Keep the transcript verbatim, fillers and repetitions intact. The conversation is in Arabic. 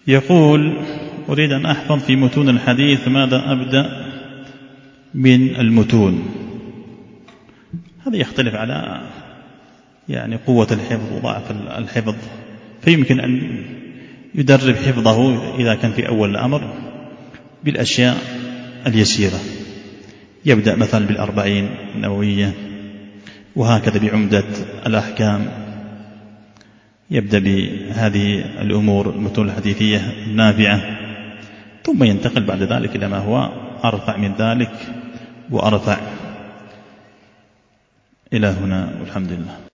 يقول: أريد أن أحفظ في متون الحديث، ماذا أبدأ من المتون؟ هذا يختلف على يعني قوة الحفظ وضعف الحفظ، فيمكن أن يدرب حفظه إذا كان في أول الأمر بالأشياء اليسيرة، يبدأ مثلا بالأربعين النووية، وهكذا بعمدة الأحكام، يبدأ بهذه الأمور المتون الحديثية النافعة، ثم ينتقل بعد ذلك إلى ما هو أرفع من ذلك وأرفع. إلى هنا والحمد لله.